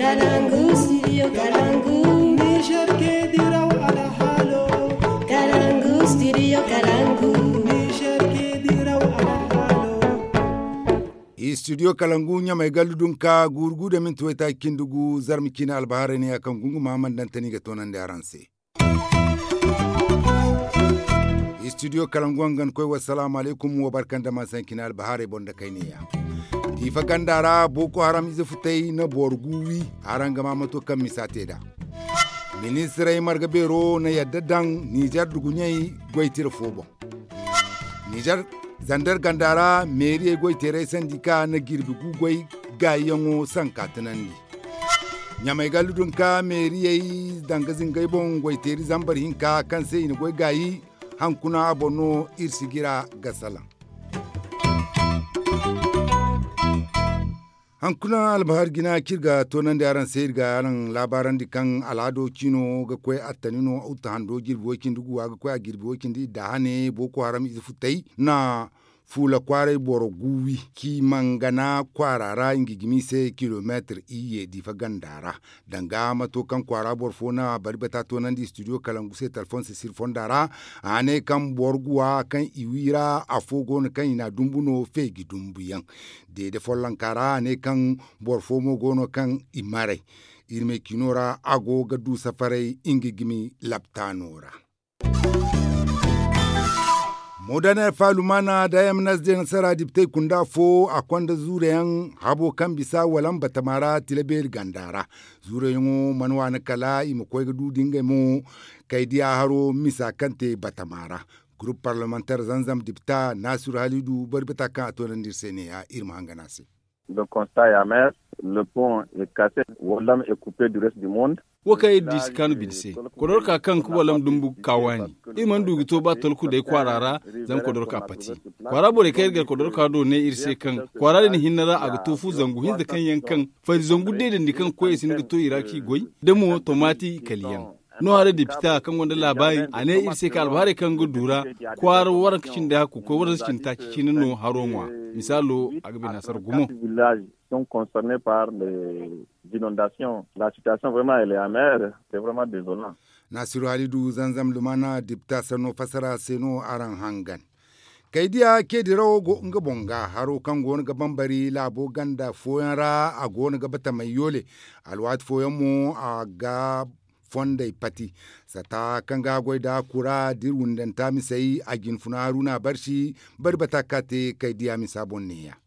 Kalangu, studio Kalangu. Niger ke diraw ala halo. Kalangu, studio Kalangu. Niger ke diraw ala halo. Studio Kalangu nya mai galudun ka gurgu da min tuwaita kindugu zarmikina albahare ne akan gungu Muhammad Dantani ga tonan da yaranse. Studio Kalangu ngan koy wassalamu alaikum wa barkan da masan kina albahare bonda kai ne ya. Difa gandara Boko Haram ize futai na borguwi aranga mamato kan misate da. Ministrai margabero na yadda dan Niger dugunyai goitir fobo. Niger zandar gandara meri goitere sandika na girbi gugoi gayango sankatanandi. Nyamai galudun ka meri yayi dangazin gaibon goiteri zambar hinka kan sai ni goi gayi hankuna abono irsigira gasala. Hankuna albahar gina kirga tonan da yaran sayar ga yaran labaran dikan alado kino ga kwai attanino auta hando girbokin duguwa ga kwai a girbokin da hane Boko Haram izi futai na fula kwarai boro guwi ki mangana kwarara ingigimi sai kilometer iye difa gandara danga matokan kwara borfona barbata tonan di studio Kalangu sai telefon sir fondara ane kan borguwa kan iwira afogo kan ina dumbuno fegi dumbuyan de follan kara ne kan borfomo gono kan imare irme kinora ago gadu safarai ingigimi laptanora. Modanar falumana da yamnas da nasara diptai kunda fo a kwanda zureyan habo kan bisa walan batamara tilabel gandara zureyan manwa na kala imu koi gadu dinga mu kaidiya haro misa kante batamara groupe parlementaire zanzam dipta Nasiru Halidu barbata kan atonan dirsene a irma hanganasi. Le constat est amer, le pont est cassé, Wallam est coupé du reste du monde. Waka yi diskanu bilse kodor ka kan ku walam dumbu kawani iman dugi to ba tolku dai kwarara zan kodor ka pati kwara bore kai ga kodor ka do ne irse kan kwara ne hinara a tufu zangu hinda kan yankan fari zangu de da kan koyi sin to iraki goy demo tomati kaliyan no hare dipita kan wanda labari ane irse ka albare kan gudura kwara waran kicin da ku ko waran kicin ta kicin no haronwa misalo agbe nasar gumo sont concernés par les inondations. La situation vraiment elle est amère, c'est vraiment désolant. Nasiru Halidu zanzam lumana dipta sano fasara seno aran hangan. Kaidiya ke dirawo go nga bonga haro kan go nga bambari labo ganda foyanra a go nga bata mai yole alwat foyanmu a ga fondai pati sata kan ga goida kura dirwundan ta misai a ginfuna haruna barshi barbata kate kaidiya misabon ne ya.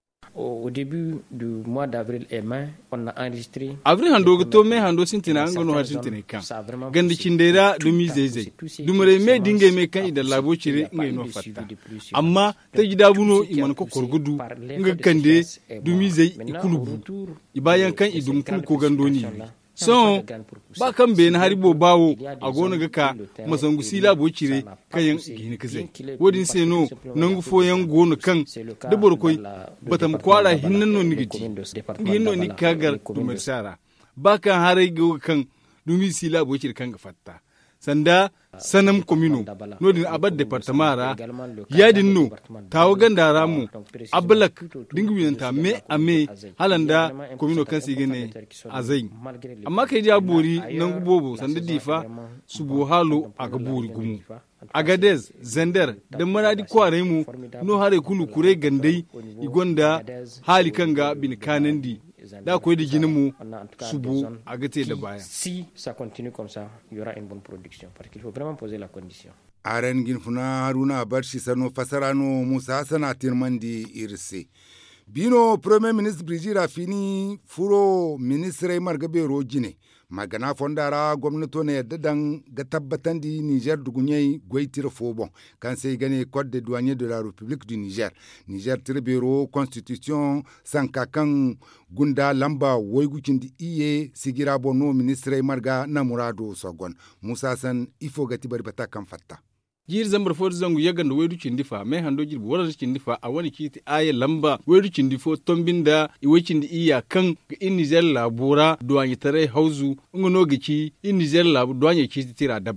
Au début du mois d'avril et mai, on a enregistré. Avril hando to me hando sintina ngono har sintina kan. Gandi kindera dumi zezei. Dumare me dinge me kan ida labo chire ngai no fatta. Amma ta gida buno iman ko korgudu nga kande dumi zei ikulubu. Ibayan kan idum kul ko gandoni. So ba kan be na haribo bawo a gona ga ka masangu sila bo cire kayan gini kazai wodin se no nangu foyan gona kan da borkoi batam kwara hinnan no nigiti hinno ni kagar dumar sara ba kan harai ga kan dumi sila bo cire kan ga fatta sanda sanam komino nodin abad departamara yadin no tawo gandara mu ablak dingwinta me ame halanda komino kan sigene azai amma kai ja bori nan gubobo sanda difa subo halo aga bori gumu agadez zender da maradi kware mu no hare kulu kure gandai igonda hali kanga bin kanandi da koyi da ginin mu subo a gate da baya. Si ça continue comme ça, il y aura une bonne production parce qu'il faut vraiment poser la condition. Aren ginfuna Haruna Barshi sano fasarano Musa Hasana Tirmandi irse. Bino Premier Ministre Brigi Rafini furo Ministre Margabe Rojine. Magana fondara gwamnato na yadda dan ga tabbatan di Niger dugunyai gwaitir fobon kan sai gane code de douanier de la République du Niger. Niger tirbero constitution sankakan gunda lamba waigukin di iye sigira bono ministre marga na murado sogon. Musa San ifo gati bari bata kan fatta. Jir zambar fo zangu yagan da wedu cindifa mai hando jir wara cindifa a wani kiti aya lamba wedu cindifo tombinda iwecin di iya kan ga in Niger labura duanye tare hauzu ngono gici in Niger labu duanye kiti tira daba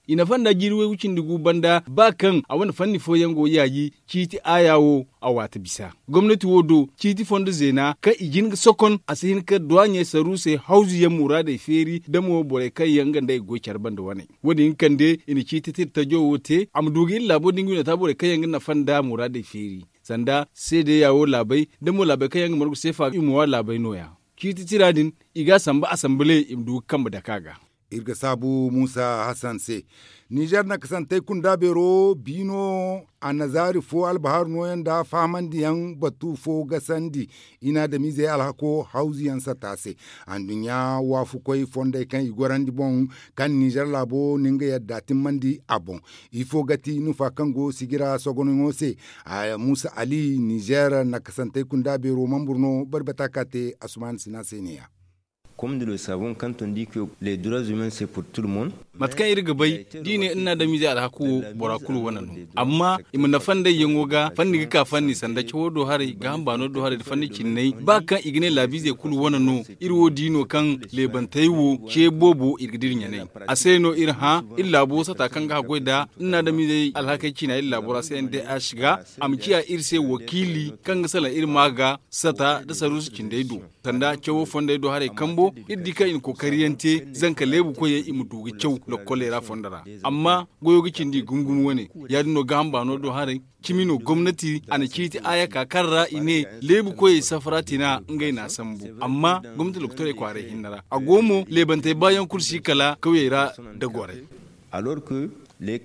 ina fanda jirwe wucin dugu banda ba kan a wani fanni foyan go yayi citi ayawo a wata bisa gwamnati wodo citi fondo zena ka igin sokon asihin ka duanye saruse hauzi ya murada feri da mo bore kai yanga da go charban da wani wodi kande ina citi ta jo wote amdugi labo dingu ta bore kai yanga na fanda murada feri sanda sai da yawo labai da mo labai kai yanga margu sefa imuwa labai noya citi tiradin iga samba asambile imdu kamba da kaga irga sabu Musa Hassan se Niger na kasante kunda bero bino a nazari fo albahar noyan da faman diyan batu fo gasandi ina da mize alhako hausiyan satase an dunya wafu koi fonda kan igorandi bon kan Niger labo ninga yadda timmandi abon ifo gati nufa kango sigira sogono se a Musa Ali Niger na kasante kunda bero mamburno barbata kate Asuman Sinase ne ya. Comme nous le savons, quand on dit que les droits humains c'est pour tout le monde. Matkan irga bai dine ina da mizi alhaku borakulu wannan amma imna fanda yengoga fanni ka fanni sanda chodo hari ga hambano do hari fanni cinnai ba kan igne labize kulu wannan irwo dino kan lebantaiwo ke bobo irgidirnya ne aseno irha illa bo sata kan ga goida ina da mizi alhakai cina illa bora sai inde a shiga amkiya irse wakili kan ga sala irmaga sata da sarusu cindaido sanda cewo fonda do hari kambo iddika in kokariyante zanka lebu ko ya imudugi cew lo kolera fondara amma goyogi cindi gungun wone yadino gamba no do hare kimino gwamnati ana kiti aya kakarra ine lebu ko ya safarati na ngai na sambu amma gwamnati loktore kware hinara agomo lebante bayan kursi kala kauyera da gore alors que les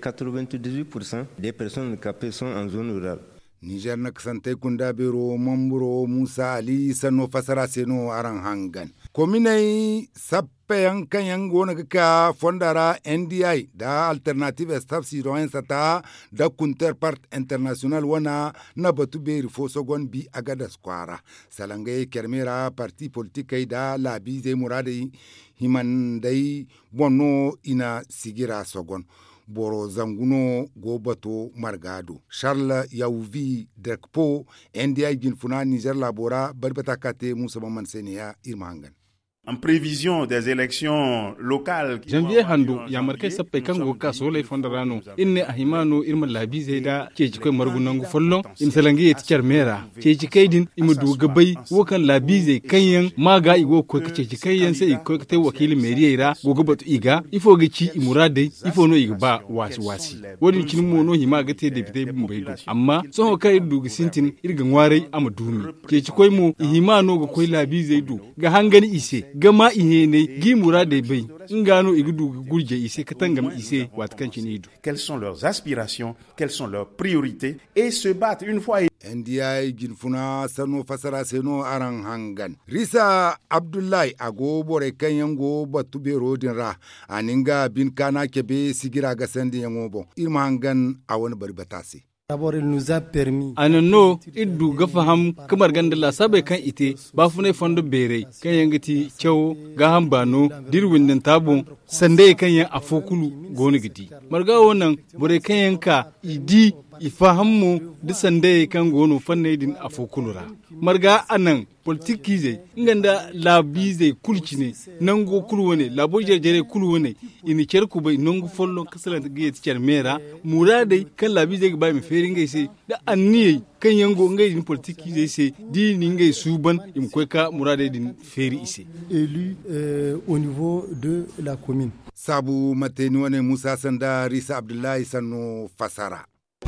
98% des personnes handicapées sont en zone rurale. Niger na kasante kunda biro mamburo Musa Ali sano fasara seno aran hangan. Kominai sappe yankan yango na kaka fondara NDI da Alternative Staff Citoyen Sata da Counterpart International wana na batu beri fosogon bi agadas kwara. Salangai kermera parti politikai da labi zai muradai himandai bono ina sigira sogon. Boro zanguno gobato margado Charles Yauvi Dekpo NDI ginfuna Niger labora barbata kate Musa Maman Senia Irmangan. En prévision des élections locales. Janvier handu ya markai sappe kan go ka sole fondarano inne ahimano irma labi zaida ke jiko margunangu follo in salangi et charmera ke jikaidin imudu gabai wokan labi zai kanyan maga igo ko ke jikayyan sai ko te wakili meriera go gobatu iga ifo gici imurade ifo no igba wasi wodin kin mono hima ga te de bidai bumbaido amma so ho kai du sintin irga ngware amadumi ke jikoi mu ihimano go koi labi zaidu ga hangani ise gama ihe ne gimura da bai in gano igudu gurje ise katangam ise watkanci ne. Quelles sont leurs aspirations, quelles sont leurs priorités et se battre une fois. NDI ginfuna sano fasara seno aran hangan. Risa Abdullahi ago bore kanyango batube rodin ra aninga bin kana kebe sigira ga sandi yango bon. Irma hangan awon barbatase. D'abord, il nous a permis. Anano iddu gafaham kamar gandala sabe kan ite ba fune fondo bere kan yangati cew ga hambano dirwin den tabon sande kan yan afokulu goni gidi marga wonan bore kan yanka idi ifahammu da sande kan gono fanne din afokulura marga anan politiki zai inganda labi zai kulcine nango kulwane labo jere kulwane ini cerku bai nango follo kasalan ga ticer mera murade kan labi zai ba mi feri ngai sai da anniye kan yango ngai din politiki zai sai di ni ngai suban im ka murade din feri ise élu au niveau de la commune. Sabu mateni wane Musa Sanda Risa Abdullahi Sano Fasara.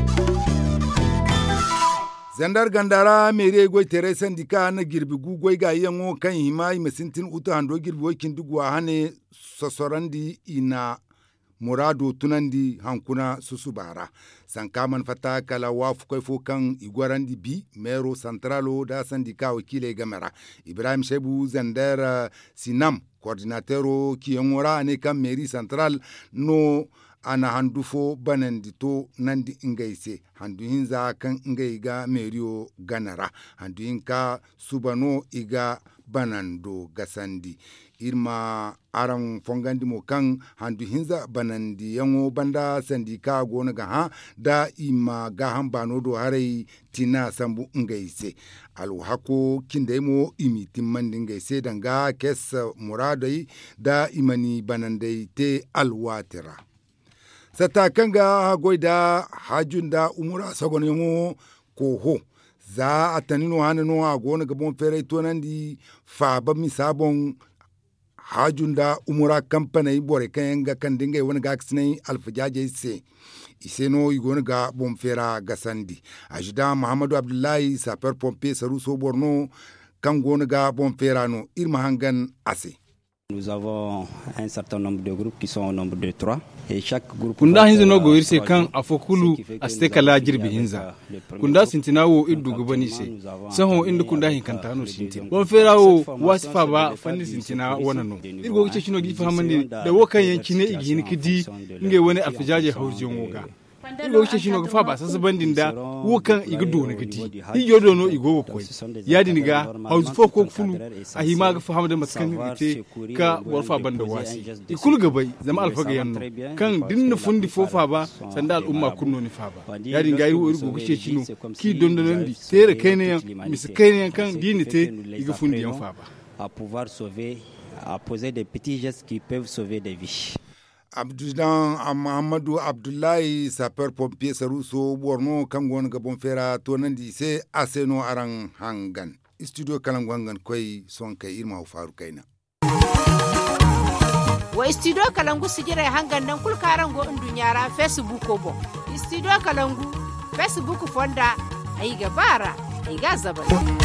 Zandar gandara mere goy tere sandika na girbi gugoi ga yango kan himai masintin uta hando girbi wakin dugwa hane sosorandi ina murado tunandi hankuna susubara sankaman fata kala wafu kai fokan igwarandi bi mero centralo da sandika wakile gamera Ibrahim Shebu Zandar Sinam coordinatero ki yangora ne kan mairie central no ana handufo banandito nandi ingaise handu hinza kan ingaiga merio ganara handu hinka subano iga banando gasandi irma aran fongandi mo kan handu hinza banandi yango banda sandika gona ga ha da ima ga hambano do harai tina sambu ingaise alu hako kindemo imi timmandi ingaise danga kes muradai da imani banandai te alwatira satakan ga goida hajun da umura sagon yango koho za a tanino hannu a gona gabon fere tonan di fa ba mi sabon hajun da umura kampanai bore kan ga kan dinga wani ga kisnai alfajaje se iseno igona ga bon fera gasandi ajida muhammadu abdullahi sapeur pompier saruso borno kan gona ga bon fera no irma hangan ase. Nous avons un certain nombre de groupes qui sont au nombre de 3 et chaque groupe kunda hinza no goyirse kan afokulu aste kala jirbi hinza kunda sintinawo iddu gubani se saho inda kunda hin kantano sintin bon ferawo wasifa ba fanni sintina wannan no irgo gice shino gi fahamande da wokan yanki ne igini kidi inge wani alfijaje haujiyon woga irgo gice shino ga fa ba sasa bandin da wokan igdo ne kidi hiyo dono igo koi yadi niga hauzfo ko fulu ahima ga fahamande maskan gite ka warfa banda wasi ikul gabai zama alfaga yanno kan dinna fundi fofa ba sanda al'umma kunno ni fa ba yadi ga yi irgo gice shino ki dondonon di tere kaine miskaine kan dinite iga fundi yan fa ba à pouvoir sauver à poser des petits gestes qui peuvent sauver des vies. Muhammadu Abdullahi sapeur pompier saruso borno kan gon gabon fera to nan di se aseno aran hangan studio kalan gwangan koi son kai irma faru kaina wa studio kalangu sigire hangan nan kul karan go dunyara facebook ko bo studio kalangu facebook fonda ai gabara ai gazaba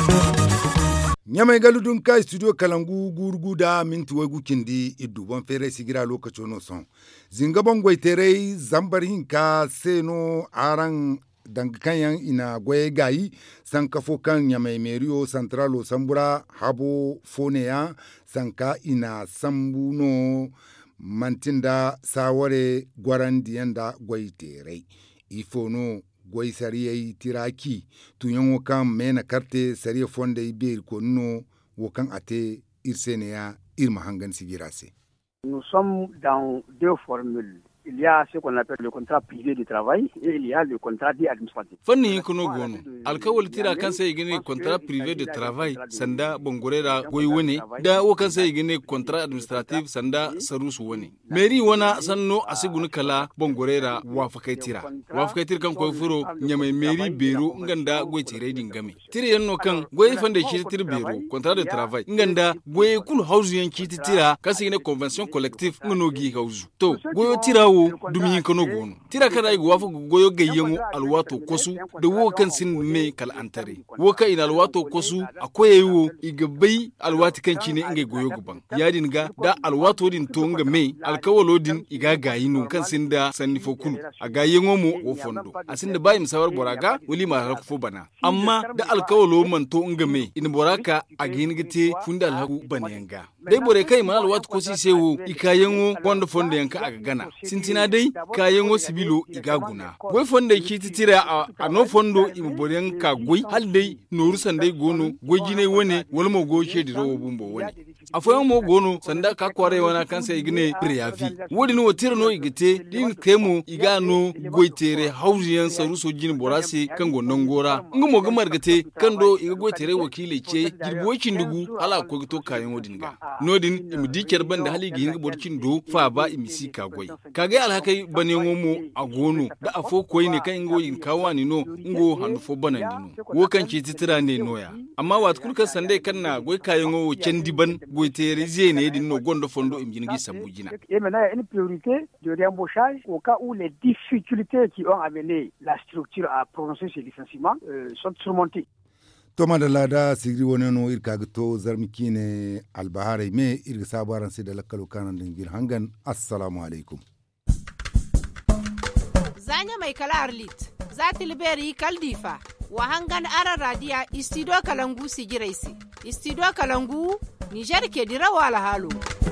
nyamai galudun ka studio kalangu gurgu da minti wai gukindi iddu bon fere sigira lokacin no son zingaban goitere zambarin ka seno aran dangakanyan ina goye gayi sankafo kan nyamai merio centralo sambura habo fonea sanka ina sambuno mantinda saware gwarandiyan da goitere ifono goy sariyai tiraki tunyan wakan mena karte sariya fonda ibir ko no wakan ate irseneya irma hangan sigirase. Nous sommes dans deux formules. Il y a ce qu'on appelle le contrat privé de travail et il y a le contrat dit administratif. Fanni kuno gono alkawal tira kan sai gine contrat privé de travail sanda bongorera goy woni da wo kan sai gine contrat administratif sanda sarusu woni meri wana sanno asigunu kala bongorera wafakai tira kan koy furo nyamai meri bero nganda goy tire dingame tire yanno kan goy fande shi tire bero contrat de travail nganda goy kul house yan kiti tira kasi gine convention collective ngono gi hausu to goyo tirawo dumin kono gono tira kada igo wafu goyo gayyengo alwato kosu da wo kan sin me kal antare wo ka ina alwato kosu akoyewo igabai alwati kan cine inga goyo guban yadin ga da alwato din to nga me alkawalo din iga gayino kan sin da sanni fokulu a gayyengo mo wo fondo asin da bayi misawar boraga wali ma rakufo bana amma da alkawalo man to nga me in boraka a ginigite funda alhaku banenga dai bore kai man alwato kosi sewo ikayengo wanda fondo yanka aga gana sintina dai kayen wasu bilo igaguna goy fonda ki titira a no fondo imboren ka goy hal dai norusan dai gono goy gine wone wal mo go shedi ro bumbo woni afoyan mo gono sanda ka kware wana kan sai igne preavi wodi no tira no igite din kemo igano goy tere hausiyan saruso jin borase kan gonnon gora ngumo gamar gate kan do iga goy tere wakile ce girbokin dugu ala ko to kayen wodin ga nodin imdiker banda hali gi hinga borcin do fa ba imisi ka goy kage alhakai bane ngomo a gono da afo koyi ne kan ingo in kawani no ingo handu fo bana dino wo kan ci titira ne noya amma wat kulka sande kanna goy kayen ngo cendi ban goy tere zene din no gondo fondo imjingi sambujina et maintenant il y a une priorité de réembauchage au cas où les difficultés qui ont amené la structure à prononcer ces licenciements sont surmontées. Toma da lada sigiri wani no irka to zarmikine albahare me irga sabaran sai da lakalo kanan dingir hangan assalamu alaikum. Zanya mai kala arlit za ta liberi kaldifa wa hangan ara radiya istido kalangu sigiraisi istido kalangu Nijar ke dirawa alhalo.